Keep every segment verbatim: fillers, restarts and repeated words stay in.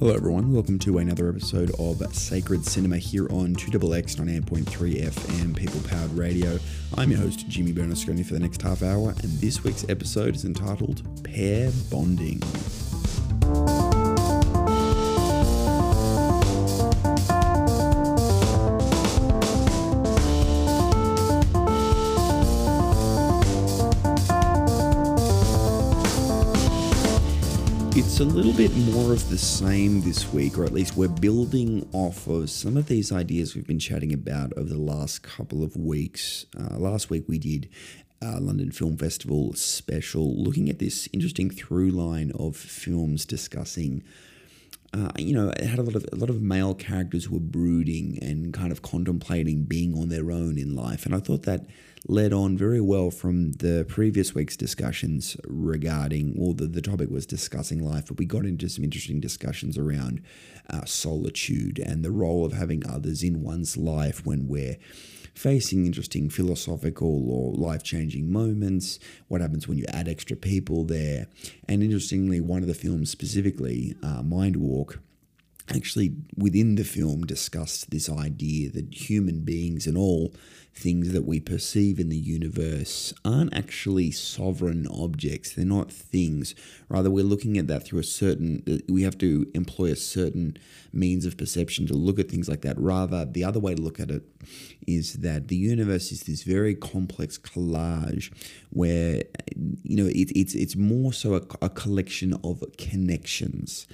Hello everyone, welcome to another episode of Sacred Cinema here on two X X ninety-eight point three F M People Powered Radio. I'm your host Jimmy Bernasconi for the next half hour, and this week's episode is entitled Pair Bonding. It's a little bit more of the same this week, or at least we're building off of some of these ideas we've been chatting about over the last couple of weeks. Uh, last week we did a London Film Festival special looking at this interesting through line of films discussing Uh, you know, it had a lot of a lot of male characters who were brooding and kind of contemplating being on their own in life, and I thought that led on very well from the previous week's discussions regarding. Well, the, the topic was discussing life, but we got into some interesting discussions around uh, solitude and the role of having others in one's life when we're facing interesting philosophical or life-changing moments, what happens when you add extra people there. And interestingly, one of the films specifically, uh, Mind Walk, actually within the film discussed this idea that human beings and all things that we perceive in the universe aren't actually sovereign objects. They're not things. Rather, we're looking at that through a certain, we have to employ a certain means of perception to look at things like that. Rather, the other way to look at it is that the universe is this very complex collage where, you know, it, it's it's more so a, a collection of connections,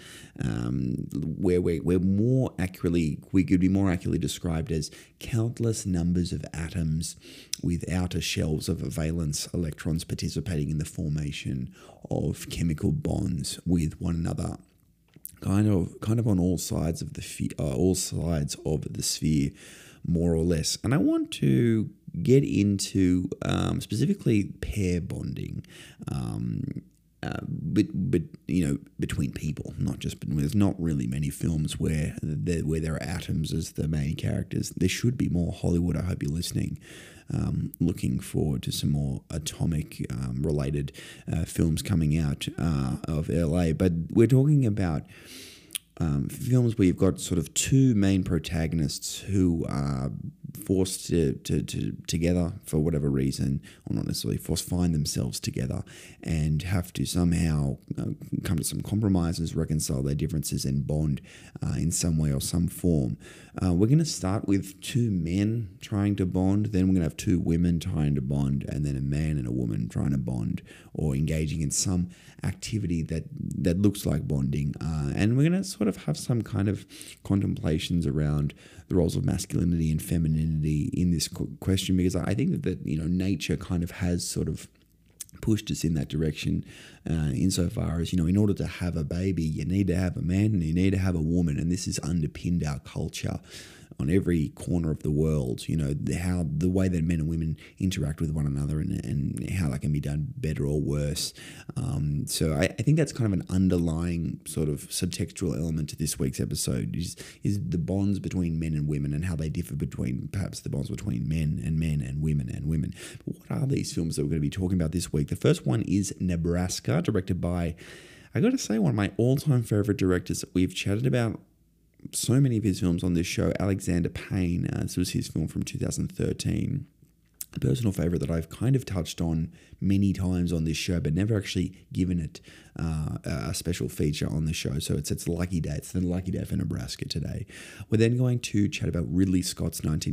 um, where we're, we're more accurately, we could be more accurately described as countless numbers of atoms with outer shells of valence electrons participating in the formation of chemical bonds with one another, kind of kind of on all sides of the uh, all sides of the sphere, more or less. And I want to get into um, specifically pair bonding, um, uh, but but you know, between people, not just. There's not really many films where there, where there are atoms as the main characters. There should be more. Hollywood, I hope you're listening. Um, looking forward to some more atomic um, related uh, films coming out uh, of L A. But we're talking about Um, films where you've got sort of two main protagonists who are forced to, to, to together for whatever reason, or not necessarily forced, find themselves together and have to somehow uh, come to some compromises, reconcile their differences and bond uh, in some way or some form. Uh, we're going to start with two men trying to bond, then we're going to have two women trying to bond, and then a man and a woman trying to bond or engaging in some activity that, that looks like bonding. Uh, and we're going to sort of have some kind of contemplations around the roles of masculinity and femininity in this question, because I think that, that you know, nature kind of has sort of pushed us in that direction, uh, insofar as, you know, in order to have a baby, you need to have a man and you need to have a woman, and this has underpinned our culture on every corner of the world. You know, the, how the way that men and women interact with one another, and, and how that can be done better or worse. Um, so I, I think that's kind of an underlying sort of subtextual element to this week's episode, is, is the bonds between men and women and how they differ between perhaps the bonds between men and men and women and women. But what are these films that we're going to be talking about this week? The first one is Nebraska, directed by, I got to say, one of my all-time favorite directors that we've chatted about so many of his films on this show, Alexander Payne. Uh, this was his film from two thousand thirteen. A personal favourite that I've kind of touched on many times on this show, but never actually given it uh, a special feature on the show. So it's it's lucky day. It's the lucky day for Nebraska today. We're then going to chat about Ridley Scott's nineteen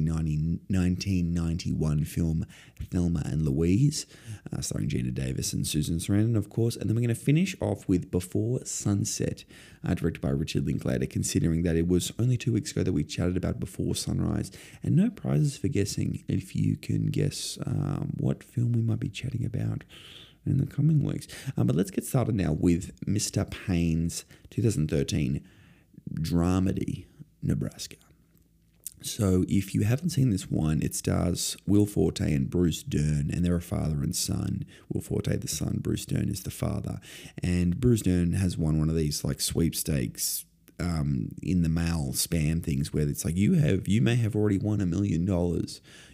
ninety-one film Thelma and Louise, uh, starring Gina Davis and Susan Sarandon, of course. And then we're going to finish off with Before Sunset, uh, directed by Richard Linklater, considering that it was only two weeks ago that we chatted about Before Sunrise. And no prizes for guessing if you can guess Um, what film we might be chatting about in the coming weeks. Um, but let's get started now with Mister Payne's twenty thirteen dramedy, Nebraska. So if you haven't seen this one, it stars Will Forte and Bruce Dern, and they're a father and son. Will Forte the son, Bruce Dern is the father. And Bruce Dern has won one of these like sweepstakes um, in the mail spam things where it's like, you have, you may have already won a million dollars.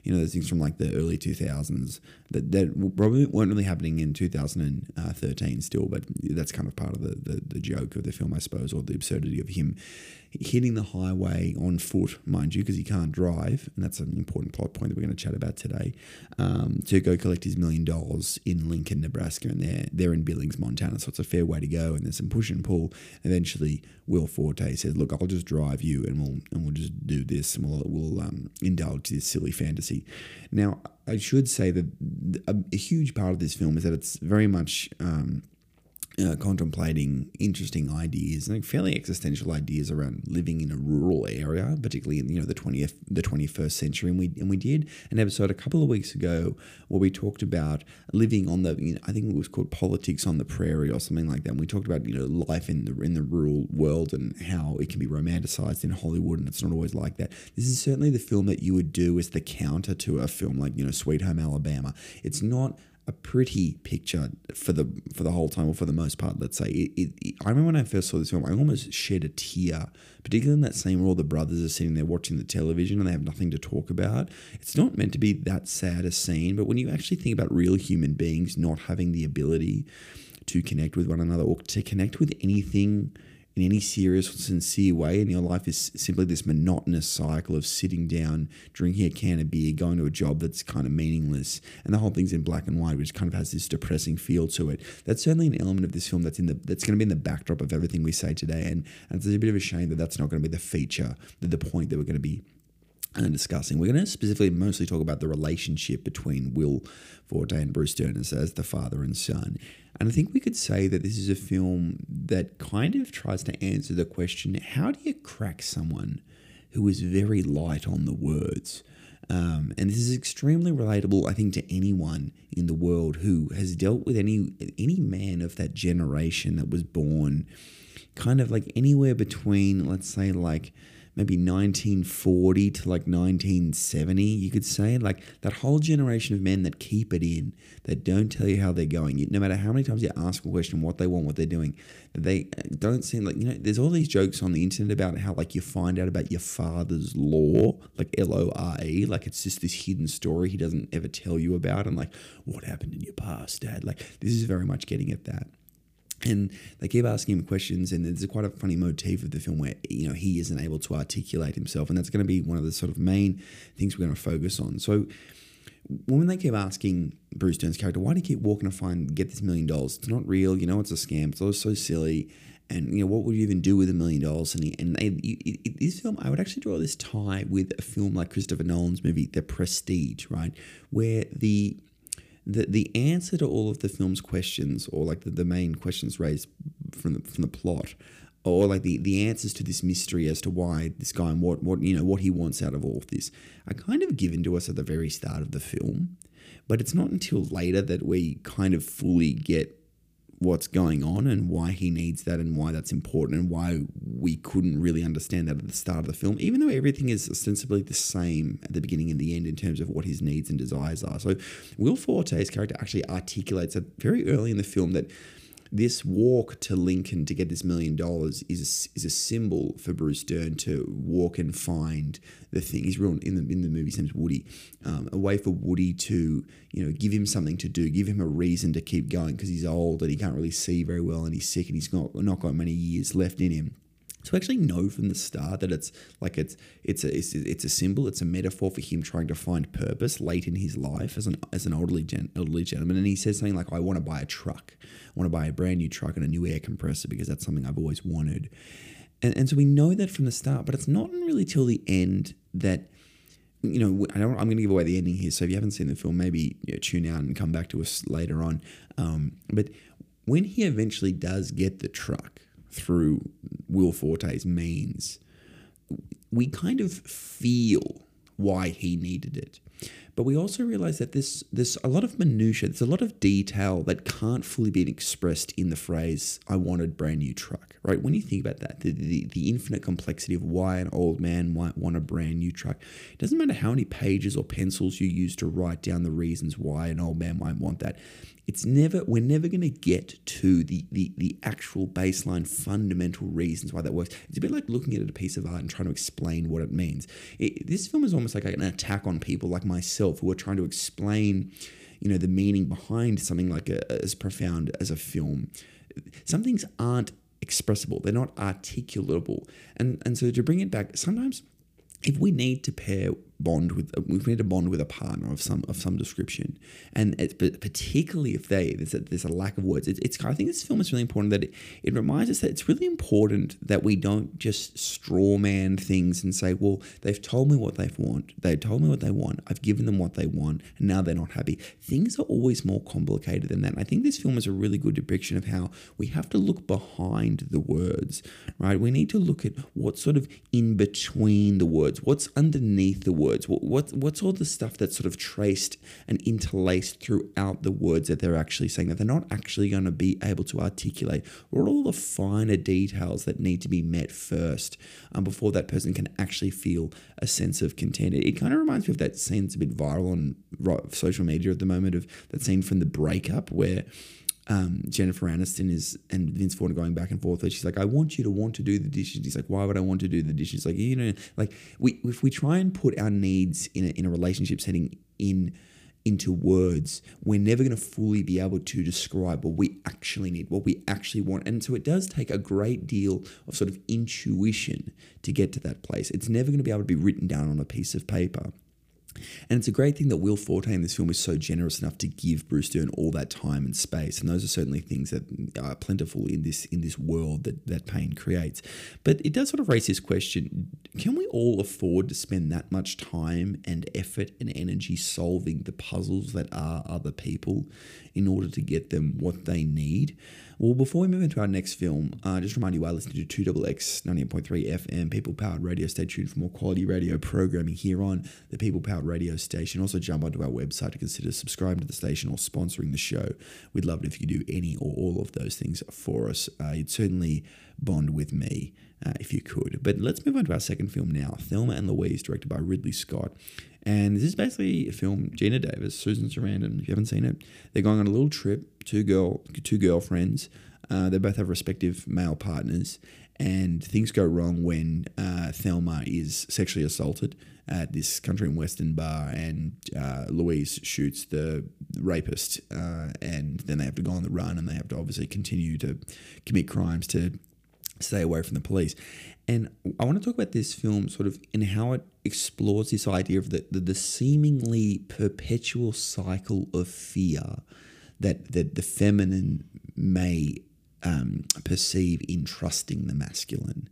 You know, those things from like the early two thousands that, that probably weren't really happening in two thousand thirteen still, but that's kind of part of the, the, the joke of the film, I suppose, or the absurdity of him hitting the highway on foot, mind you, because he can't drive, and that's an important plot point that we're going to chat about today, um, to go collect his million dollars in Lincoln, Nebraska, and they're, they're in Billings, Montana, so it's a fair way to go, and there's some push and pull. Eventually, Will Forte says, look, I'll just drive you, and we'll and we'll just do this, and we'll, we'll um, indulge this silly fantasy. Now, I should say that a, a huge part of this film is that it's very much... Um, Uh, contemplating interesting ideas, like fairly existential ideas around living in a rural area, particularly in you know the twentieth, the twenty-first century. And we and we did an episode a couple of weeks ago where we talked about living on the, you know, I think it was called Politics on the Prairie or something like that. And we talked about you know life in the in the rural world and how it can be romanticized in Hollywood, and it's not always like that. This is certainly the film that you would do as the counter to a film like you know Sweet Home Alabama. It's not a pretty picture for the for the whole time, or for the most part, let's say. It, it, it, I remember when I first saw this film, I almost shed a tear, particularly in that scene where all the brothers are sitting there watching the television and they have nothing to talk about. It's not meant to be that sad a scene, but when you actually think about real human beings not having the ability to connect with one another or to connect with anything in any serious or sincere way, and your life is simply this monotonous cycle of sitting down, drinking a can of beer, going to a job that's kind of meaningless, and the whole thing's in black and white, which kind of has this depressing feel to it. That's certainly an element of this film that's in the that's going to be in the backdrop of everything we say today, and, and it's a bit of a shame that that's not going to be the feature, the, the point that we're going to be uh, discussing. We're going to specifically mostly talk about the relationship between Will Forte and Bruce Dern as, as the father and son. And I think we could say that this is a film that kind of tries to answer the question, how do you crack someone who is very light on the words? Um, and this is extremely relatable, I think, to anyone in the world who has dealt with any any man of that generation that was born kind of like anywhere between, let's say, like maybe nineteen forty to like nineteen seventy, you could say. Like that whole generation of men that keep it in, that don't tell you how they're going. No matter how many times you ask a question, what they want, what they're doing, they don't seem like, you know, there's all these jokes on the internet about how like you find out about your father's lore, like L O R E, like it's just this hidden story he doesn't ever tell you about, and like, what happened in your past, Dad? Like this is very much getting at that. And they keep asking him questions, and there's a quite a funny motif of the film where, you know, he isn't able to articulate himself, and that's going to be one of the sort of main things we're going to focus on. So when they keep asking Bruce Dern's character, why do you keep walking to find, get this million dollars? It's not real, you know, it's a scam, it's all so silly, and, you know, what would you even do with a million dollars? And, he, and they, it, it, this film, I would actually draw this tie with a film like Christopher Nolan's movie, The Prestige, right, where the... The the answer to all of the film's questions, or like the, the main questions raised from the from the plot, or like the, the answers to this mystery as to why this guy and what, what you know what he wants out of all of this, are kind of given to us at the very start of the film. But it's not until later that we kind of fully get what's going on and why he needs that and why that's important and why we couldn't really understand that at the start of the film, even though everything is ostensibly the same at the beginning and the end in terms of what his needs and desires are. So Will Forte's character actually articulates it very early in the film that this walk to Lincoln to get this million dollars is a, is a symbol for Bruce Dern to walk and find the thing. He's real in the in the movie. His name's Woody. Um, a way for Woody to, you know, give him something to do, give him a reason to keep going because he's old and he can't really see very well and he's sick and he's not not got many years left in him. So actually know from the start that it's like it's it's a it's, it's a symbol, it's a metaphor for him trying to find purpose late in his life as an as an elderly gen, elderly gentleman. And he says something like, "I want to buy a truck. I want to buy a brand new truck and a new air compressor because that's something I've always wanted." And and so we know that from the start, but it's not really till the end that, you know, I don't, I'm going to give away the ending here. So if you haven't seen the film, maybe, you know, tune out and come back to us later on. Um, but when he eventually does get the truck through Will Forte's means, we kind of feel why he needed it. But we also realize that this there's a lot of minutiae, there's a lot of detail that can't fully be expressed in the phrase, "I wanted brand new truck," right? When you think about that, the, the, the infinite complexity of why an old man might want a brand new truck, it doesn't matter how many pages or pencils you use to write down the reasons why an old man might want that. It's never, we're never going to get to the, the the actual baseline fundamental reasons why that works. It's a bit like looking at a piece of art and trying to explain what it means. It, this film is almost like an attack on people like myself itself, who are trying to explain, you know, the meaning behind something like a, as profound as a film. Some things aren't expressible. They're not articulable. And, and so to bring it back, sometimes if we need to pair bond with, we need to bond with a partner of some of some description, and it, but particularly if they there's a, there's a lack of words. It, it's I think this film is really important that it, it reminds us that it's really important that we don't just straw man things and say, well, they've told me what they want, they told me what they want, I've given them what they want, and now they're not happy. Things are always more complicated than that. And I think this film is a really good depiction of how we have to look behind the words, right? We need to look at what's sort of in between the words, what's underneath the words. What, what what's all the stuff that's sort of traced and interlaced throughout the words that they're actually saying, that they're not actually going to be able to articulate? What are all the finer details that need to be met first um, before that person can actually feel a sense of content? It, it kind of reminds me of that scene that's a bit viral on social media at the moment, of that scene from The Breakup where Um, Jennifer Aniston is and Vince Vaughn are going back and forth. Where she's like, "I want you to want to do the dishes." He's like, "Why would I want to do the dishes?" Like, you know, like we if we try and put our needs in a, in a relationship setting in into words, we're never going to fully be able to describe what we actually need, what we actually want. And so it does take a great deal of sort of intuition to get to that place. It's never going to be able to be written down on a piece of paper. And it's a great thing that Will Forte in this film is so generous enough to give Bruce Dern all that time and space. And those are certainly things that are plentiful in this in this world that, that Payne creates. But it does sort of raise this question, can we all afford to spend that much time and effort and energy solving the puzzles that are other people in order to get them what they need? Well, before we move into our next film, uh, just remind you I listen to two X X ninety-eight point three F M, people-powered radio. Stay tuned for more quality radio programming here on the People-Powered Radio station. Also jump onto our website to consider subscribing to the station or sponsoring the show. We'd love it if you could do any or all of those things for us. Uh, you'd certainly bond with me uh, if you could. But let's move on to our second film now, Thelma and Louise, directed by Ridley Scott. And this is basically a film, Geena Davis, Susan Sarandon, if you haven't seen it, they're going on a little trip, two girl, two girlfriends. Uh, they both have respective male partners, and things go wrong when uh, Thelma is sexually assaulted at this country and western bar, and uh, Louise shoots the rapist, uh, and then they have to go on the run, and they have to obviously continue to commit crimes to stay away from the police. And I want to talk about this film sort of in how it explores this idea of the, the, the seemingly perpetual cycle of fear that, that the feminine may um, perceive in trusting the masculine.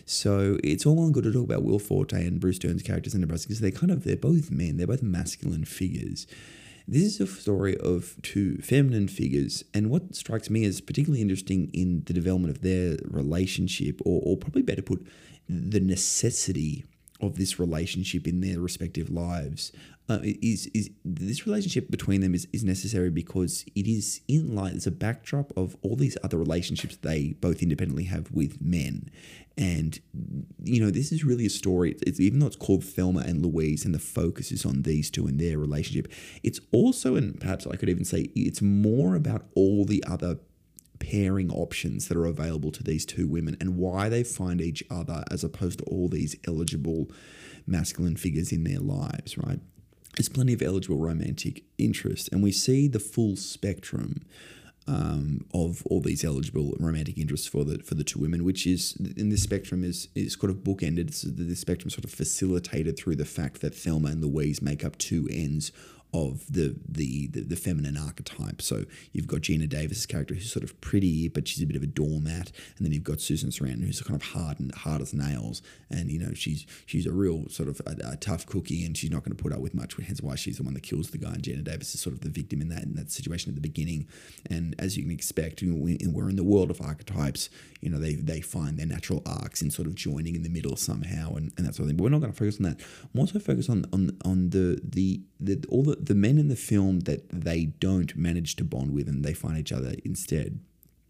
So it's all well and good to talk about Will Forte and Bruce Dern's characters in Nebraska, because they're kind of, they're both men, they're both masculine figures. This is a story of two feminine figures, and what strikes me as particularly interesting in the development of their relationship, or, or probably better put, the necessity of this relationship in their respective lives, uh, is is this relationship between them is, is necessary because it is in light, it's a backdrop of all these other relationships they both independently have with men. And, you know, this is really a story, it's, even though it's called Thelma and Louise and the focus is on these two and their relationship, it's also, and perhaps I could even say, it's more about all the other pairing options that are available to these two women and why they find each other as opposed to all these eligible masculine figures in their lives, right? There's plenty of eligible romantic interest, and we see the full spectrum um, of all these eligible romantic interests for the for the two women, which is, in this spectrum is is kind of bookended. So the spectrum sort of facilitated through the fact that Thelma and Louise make up two ends of the, the the the feminine archetype. So you've got Geena Davis' character, who's sort of pretty, but she's a bit of a doormat, and then you've got Susan Sarandon, who's kind of hard and hard as nails, and you know she's she's a real sort of a, a tough cookie, and she's not going to put up with much. Hence why she's the one that kills the guy, and Geena Davis is sort of the victim in that in that situation at the beginning. And as you can expect, you know, we, we're in the world of archetypes. You know, they they find their natural arcs in sort of joining in the middle somehow, and, and that sort of thing. But we're not going to focus on that. I'm also focused on on on the the, the all the the men in the film that they don't manage to bond with, and they find each other instead.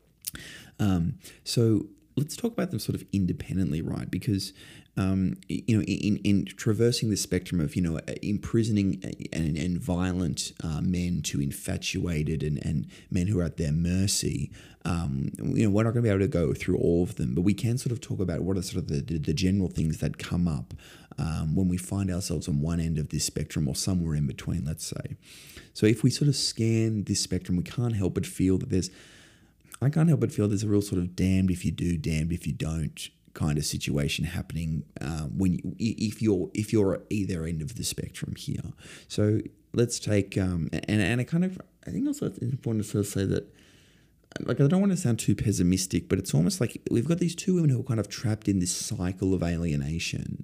Um, so let's talk about them sort of independently, right? Because um, you know, in, in traversing the spectrum of, you know, imprisoning and, and violent uh, men to infatuated and, and men who are at their mercy, um, you know, we're not going to be able to go through all of them, but we can sort of talk about what are sort of the, the general things that come up um, when we find ourselves on one end of this spectrum or somewhere in between, let's say. So if we sort of scan this spectrum, we can't help but feel that there's, I can't help but feel there's a real sort of damned if you do, damned if you don't kind of situation happening um, when you, if you're if you're at either end of the spectrum here. So let's take um, and and I kind of I think also it's important to sort of say that, like, I don't want to sound too pessimistic, but it's almost like we've got these two women who are kind of trapped in this cycle of alienation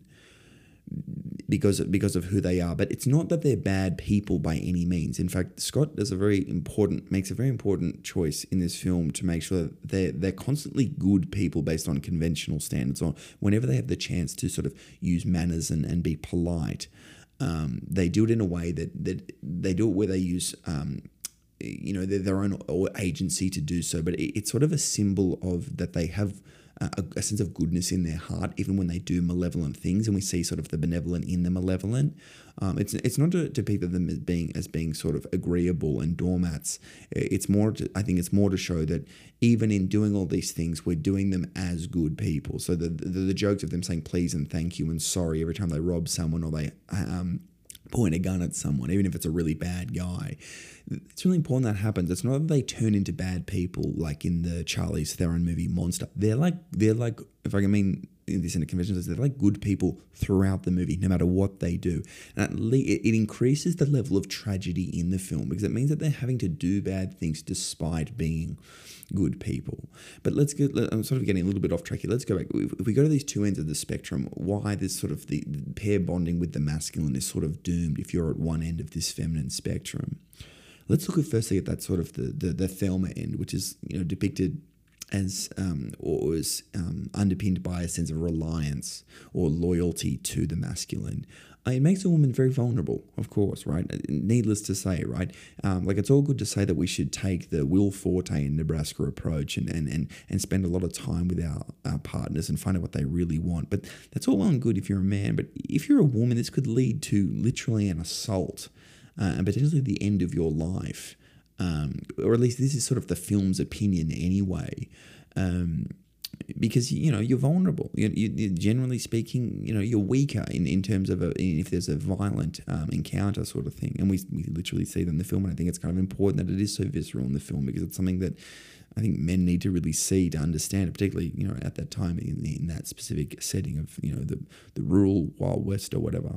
because of, because of who they are. But it's not that they're bad people by any means. In fact, Scott does a very important makes a very important choice in this film to make sure that they're they're constantly good people based on conventional standards. Or whenever they have the chance to sort of use manners and, and be polite, um, they do it in a way that that they do it where they use um, you know their, their own agency to do so. But it, it's sort of a symbol of that they have A, a sense of goodness in their heart, even when they do malevolent things, and we see sort of the benevolent in the malevolent. Um, it's it's not to, to people them as being as being sort of agreeable and doormats. It's more, to, I think, it's more to show that even in doing all these things, we're doing them as good people. So the the, the jokes of them saying please and thank you and sorry every time they rob someone or they um, point a gun at someone, even if it's a really bad guy. It's really important that happens. It's not that they turn into bad people like in the Charlize Theron movie Monster. They're like, they're like, if I can mean this in a conventional sense, they're like good people throughout the movie, no matter what they do. And at least it, it increases the level of tragedy in the film because it means that they're having to do bad things despite being good people. But let's get, I'm sort of getting a little bit off track here. Let's go back. If we go to these two ends of the spectrum, why this sort of the, the pair bonding with the masculine is sort of doomed if you're at one end of this feminine spectrum. Let's look at firstly at that sort of the, the, the Thelma end, which is, you know, depicted as um, or is um, underpinned by a sense of reliance or loyalty to the masculine. Uh, it makes a woman very vulnerable, of course, right? Needless to say, right? Um, like, it's all good to say that we should take the Will Forte and Nebraska approach and and, and, and spend a lot of time with our, our partners and find out what they really want. But that's all well and good if you're a man. But if you're a woman, this could lead to literally an assault uh, and potentially the end of your life. Um, or at least this is sort of the film's opinion anyway. Um, because, you know, you're vulnerable. You, you, generally speaking, you know, you're weaker in, in terms of a, if there's a violent um, encounter sort of thing. And we, we literally see that in the film. And I think it's kind of important that it is so visceral in the film because it's something that I think men need to really see to understand it, particularly, you know, at that time in, in that specific setting of, you know, the, the rural Wild West or whatever.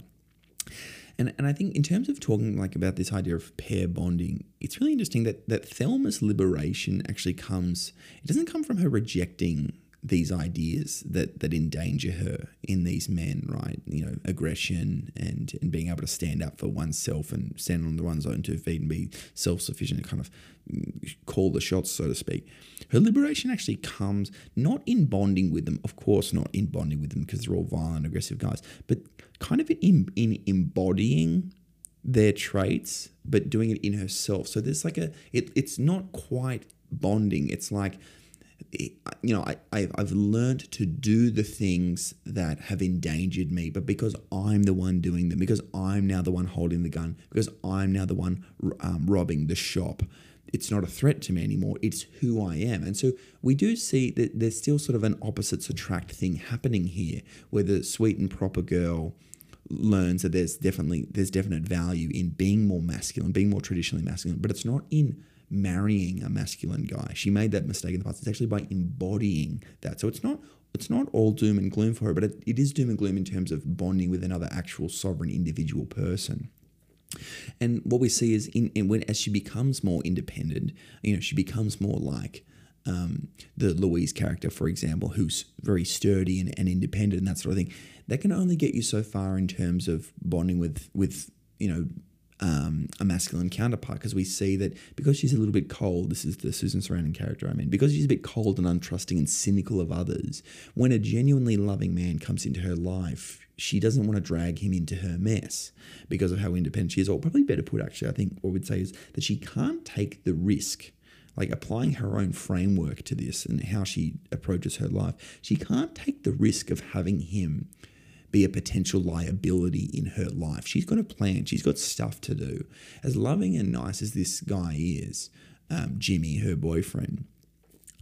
And and I think in terms of talking like about this idea of pair bonding, it's really interesting that that Thelma's liberation actually comes, it doesn't come from her rejecting these ideas that that endanger her in these men, right? You know, aggression and, and being able to stand up for oneself and stand on one's own two feet and be self-sufficient and kind of call the shots, so to speak. Her liberation actually comes not in bonding with them, of course not in bonding with them because they're all violent, aggressive guys, but kind of in, in embodying their traits, but doing it in herself. So there's like a, it, it's not quite bonding. It's like, you know, I, I, I've learned to do the things that have endangered me, but because I'm the one doing them, because I'm now the one holding the gun, because I'm now the one um, robbing the shop, it's not a threat to me anymore. It's who I am. And so we do see that there's still sort of an opposites attract thing happening here, where the sweet and proper girl learns that there's definitely there's definite value in being more masculine, being more traditionally masculine, but it's not in marrying a masculine guy. She made that mistake in the past. It's actually by embodying that. So it's not it's not all doom and gloom for her, but it, it is doom and gloom in terms of bonding with another actual sovereign individual person. And what we see is in, in when as she becomes more independent, you know, she becomes more like um, the Louise character, for example, who's very sturdy and, and independent and that sort of thing. That can only get you so far in terms of bonding with with you know. Um, a masculine counterpart, because we see that because she's a little bit cold, this is the Susan Sarandon character, I mean, because she's a bit cold and untrusting and cynical of others, when a genuinely loving man comes into her life, she doesn't want to drag him into her mess because of how independent she is. Or probably better put, actually, I think what we'd say is that she can't take the risk, like applying her own framework to this and how she approaches her life. She can't take the risk of having him be a potential liability in her life. She's got a plan. She's got stuff to do. As loving and nice as this guy is, um, Jimmy, her boyfriend,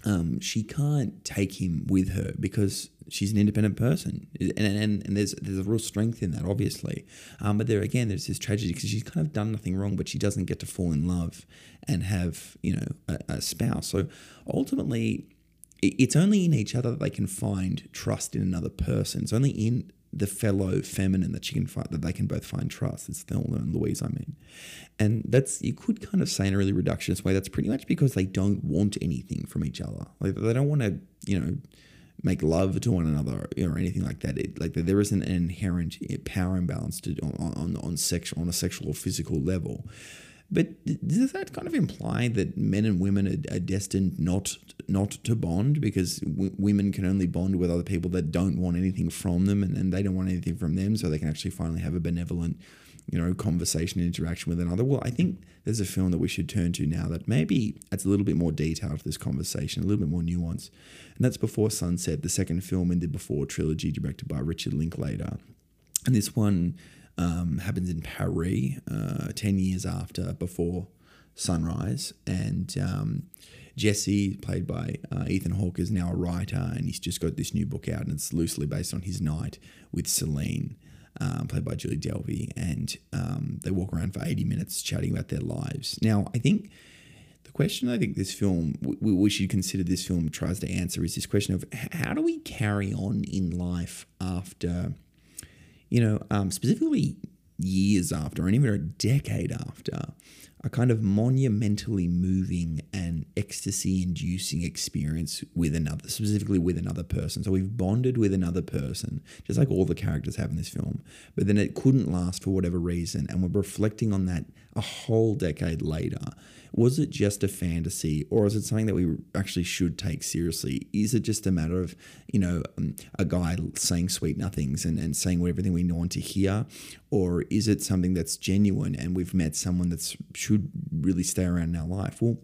um, she can't take him with her because she's an independent person, and and, and there's there's a real strength in that, obviously. Um, but there again, there's this tragedy because she's kind of done nothing wrong, but she doesn't get to fall in love and have, you know, a, a spouse. So ultimately, it's only in each other that they can find trust in another person. It's only in the fellow feminine that she can find, that they can both find trust. It's Thelma and Louise, I mean. And that's, you could kind of say in a really reductionist way, that's pretty much because they don't want anything from each other. Like they don't want to, you know, make love to one another or anything like that. It, like there isn't an inherent power imbalance to, on, on, on, sexual, on a sexual or physical level. But does that kind of imply that men and women are, are destined not not to bond because w- women can only bond with other people that don't want anything from them, and, and they don't want anything from them, so they can actually finally have a benevolent, you know, conversation and interaction with another? Well, I think there's a film that we should turn to now that maybe adds a little bit more detail to this conversation, a little bit more nuance, and that's Before Sunset, the second film in the Before trilogy, directed by Richard Linklater. And this one Um, happens in Paris, uh, ten years after Before Sunrise, and um, Jesse, played by uh, Ethan Hawke, is now a writer, and he's just got this new book out, and it's loosely based on his night with Celine, um, played by Julie Delpy, and um, they walk around for eighty minutes chatting about their lives. Now, I think the question I think this film, we, we should consider this film tries to answer is this question of how do we carry on in life after, you know, um, specifically years after, and even a decade after, a kind of monumentally moving and ecstasy-inducing experience with another, specifically with another person. So we've bonded with another person, just like all the characters have in this film, but then it couldn't last for whatever reason, and we're reflecting on that a whole decade later. Was it just a fantasy, or is it something that we actually should take seriously? Is it just a matter of, you know, um, a guy saying sweet nothings and, and saying everything we want to hear? Or is it something that's genuine and we've met someone that should really stay around in our life? Well,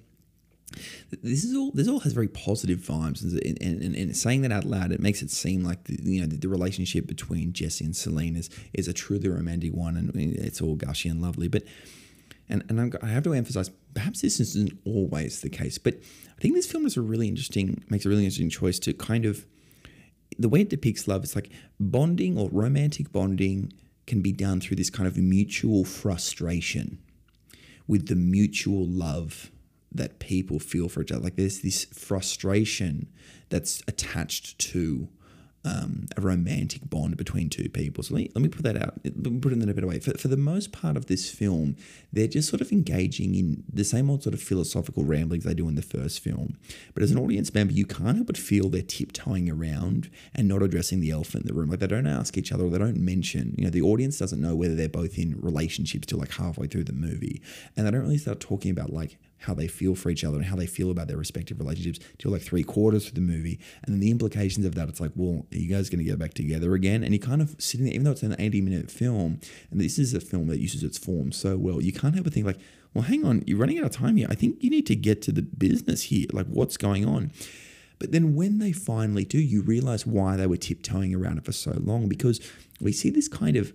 this is all. This all has very positive vibes, and, and, and saying that out loud, it makes it seem like the, you know the, the relationship between Jesse and Celine is is a truly romantic one, and it's all gushy and lovely. But and and I'm, I have to emphasize, perhaps this isn't always the case, but I think this film is a really interesting makes a really interesting choice to kind of the way it depicts love. It's like bonding or romantic bonding can be done through this kind of mutual frustration with the mutual love that people feel for each other. Like there's this frustration that's attached to um, a romantic bond between two people. So let me, let me put that out, let me put it in a better way. For, for the most part of this film, they're just sort of engaging in the same old sort of philosophical ramblings they do in the first film. But as an audience member, you can't help but feel they're tiptoeing around and not addressing the elephant in the room. Like they don't ask each other, or they don't mention, you know, the audience doesn't know whether they're both in relationships till like halfway through the movie. And they don't really start talking about like how they feel for each other and how they feel about their respective relationships till like three quarters of the movie. And then the implications of that, it's like, well, are you guys going to get back together again? And you're kind of sitting there, even though it's an eighty minute film, and this is a film that uses its form so well, you can't help but think like, well, hang on, you're running out of time here. I think you need to get to the business here. Like what's going on? But then when they finally do, you realize why they were tiptoeing around it for so long, because we see this kind of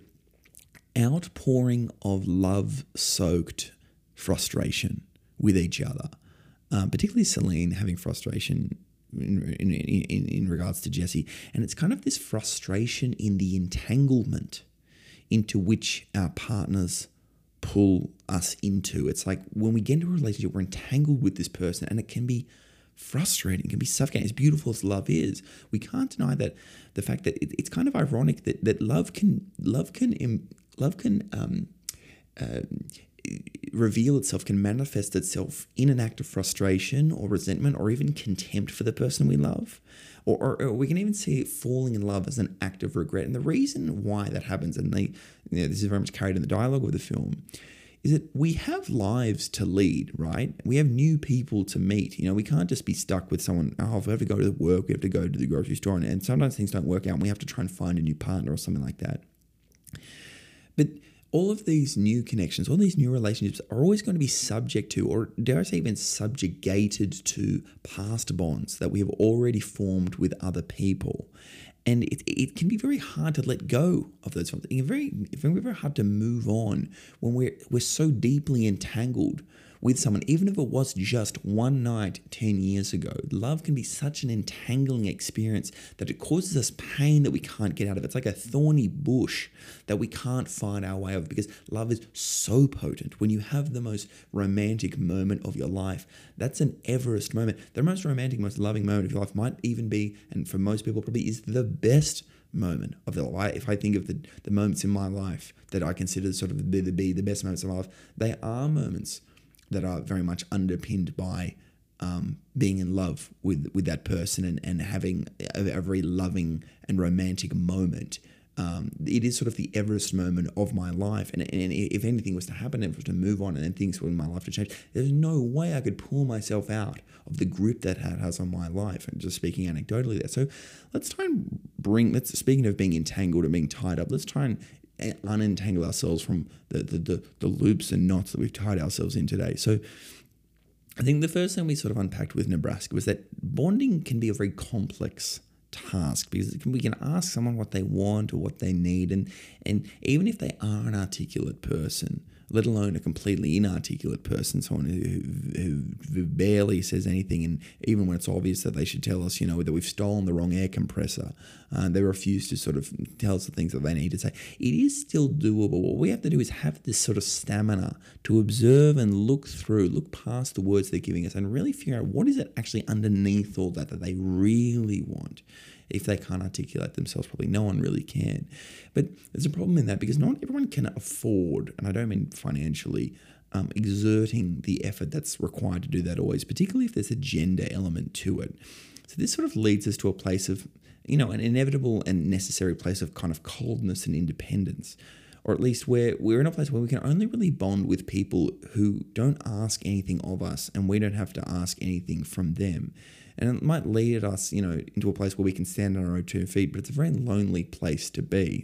outpouring of love-soaked frustration with each other, um, particularly Celine having frustration in, in, in, in regards to Jesse. And it's kind of this frustration in the entanglement into which our partners pull us into. It's like when we get into a relationship, we're entangled with this person, and it can be frustrating, it can be suffocating. As beautiful as love is, we can't deny that the fact that it, it's kind of ironic that that love can love can love can um, uh, reveal itself, can manifest itself in an act of frustration or resentment or even contempt for the person we love. Or, or, or we can even see falling in love as an act of regret. And the reason why that happens, and they, you know, this is very much carried in the dialogue of the film, is that we have lives to lead, right? We have new people to meet. You know, we can't just be stuck with someone, oh, if we have to go to work, we have to go to the grocery store, and, and sometimes things don't work out and we have to try and find a new partner or something like that. But all of these new connections, all these new relationships are always going to be subject to, or dare I say even subjugated to, past bonds that we have already formed with other people. And it it can be very hard to let go of those bonds. It can be very, it can be very hard to move on when we're, we're so deeply entangled with someone, even if it was just one night ten years ago. Love can be such an entangling experience that it causes us pain that we can't get out of. It's like a thorny bush that we can't find our way over, because love is so potent. When you have the most romantic moment of your life, that's an Everest moment. The most romantic, most loving moment of your life might even be, and for most people probably is, the best moment of their life. If I think of the, the moments in my life that I consider sort of the, the, the best moments of my life, they are moments that are very much underpinned by um, being in love with, with that person and, and having a, a very loving and romantic moment. Um, it is sort of the Everest moment of my life. And, and if anything was to happen, if it was to move on and then things were in my life to change, there's no way I could pull myself out of the grip that that has on my life. And just speaking anecdotally there. So let's try and bring, let's, speaking of being entangled and being tied up, let's try and unentangle ourselves from the, the, the, the loops and knots that we've tied ourselves in today. So I think the first thing we sort of unpacked with Nebraska was that bonding can be a very complex task, because it can, we can ask someone what they want or what they need, and and even if they are an articulate person, let alone a completely inarticulate person, someone who, who, who barely says anything, and even when it's obvious that they should tell us, you know, that we've stolen the wrong air compressor, uh, they refuse to sort of tell us the things that they need to say. It is still doable. What we have to do is have this sort of stamina to observe and look through, look past the words they're giving us, and really figure out what is it actually underneath all that that they really want. If they can't articulate themselves, probably no one really can. But there's a problem in that, because not everyone can afford, and I don't mean financially, um, exerting the effort that's required to do that always, particularly if there's a gender element to it. So this sort of leads us to a place of, you know, an inevitable and necessary place of kind of coldness and independence. Or at least where we're in a place where we can only really bond with people who don't ask anything of us, and we don't have to ask anything from them. And it might lead us, you know, into a place where we can stand on our own two feet, but it's a very lonely place to be.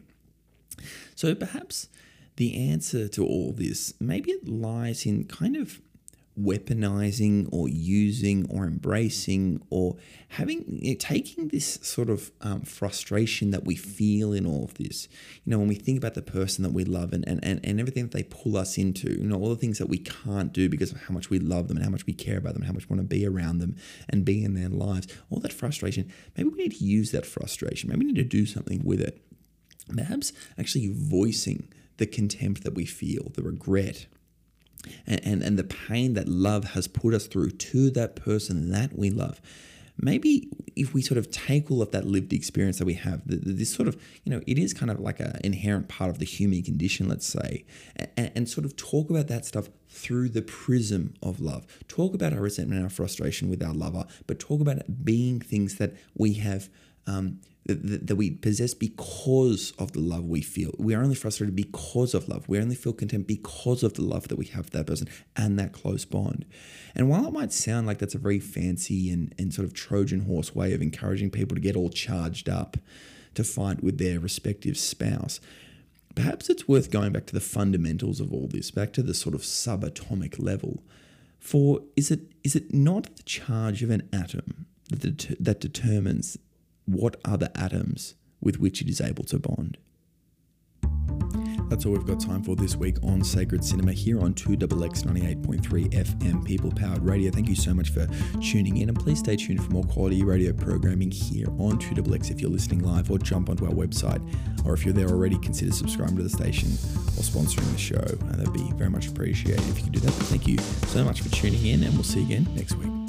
So perhaps the answer to all this, maybe it lies in kind of weaponizing or using or embracing or having, you know, taking this sort of um, frustration that we feel in all of this, you know, when we think about the person that we love and, and, and, and everything that they pull us into, you know, all the things that we can't do because of how much we love them and how much we care about them, how much we want to be around them and be in their lives, all that frustration, maybe we need to use that frustration. Maybe we need to do something with it. Perhaps actually voicing the contempt that we feel, the regret, And, and and the pain that love has put us through to that person that we love. Maybe if we sort of take all of that lived experience that we have, this sort of, you know, it is kind of like an inherent part of the human condition, let's say, and, and sort of talk about that stuff through the prism of love. Talk about our resentment and our frustration with our lover, but talk about it being things that we have um, That, that we possess because of the love we feel. We are only frustrated because of love. We only feel content because of the love that we have for that person and that close bond. And while it might sound like that's a very fancy and, and sort of Trojan horse way of encouraging people to get all charged up to fight with their respective spouse, perhaps it's worth going back to the fundamentals of all this, back to the sort of subatomic level. For is it is it not the charge of an atom that, det- that determines what are the atoms with which it is able to bond? That's all we've got time for this week on Sacred Cinema here on two X X ninety-eight point three F M People Powered Radio. Thank you so much for tuning in, and please stay tuned for more quality radio programming here on two X X if you're listening live, or jump onto our website, or if you're there already, consider subscribing to the station or sponsoring the show. And that'd be very much appreciated if you could do that. But thank you so much for tuning in, and we'll see you again next week.